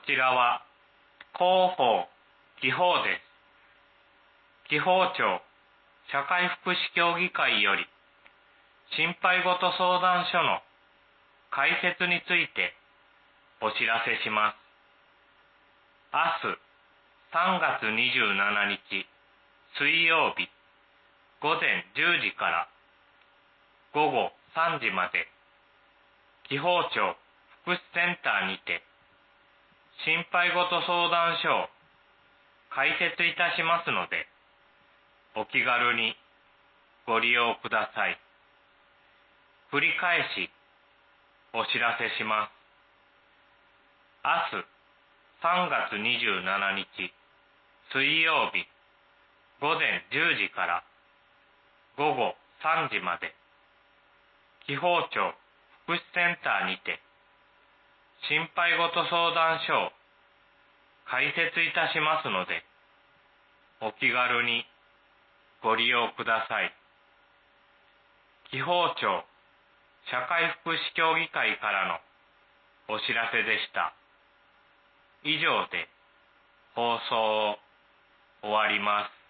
ちらは広報紀報です。紀宝町社会福祉協議会より心配事相談所の開設についてお知らせします。明日3月27日水曜日午前10時から午後3時まで紀宝町福祉センターにて心配事相談所を開設いたしますので、お気軽にご利用ください。繰り返しお知らせします。明日3月27日水曜日午前10時から午後3時まで紀宝町福祉センターにて心配事相談所を開設いたしますので、お気軽にご利用ください。紀宝町社会福祉協議会からのお知らせでした。以上で放送を終わります。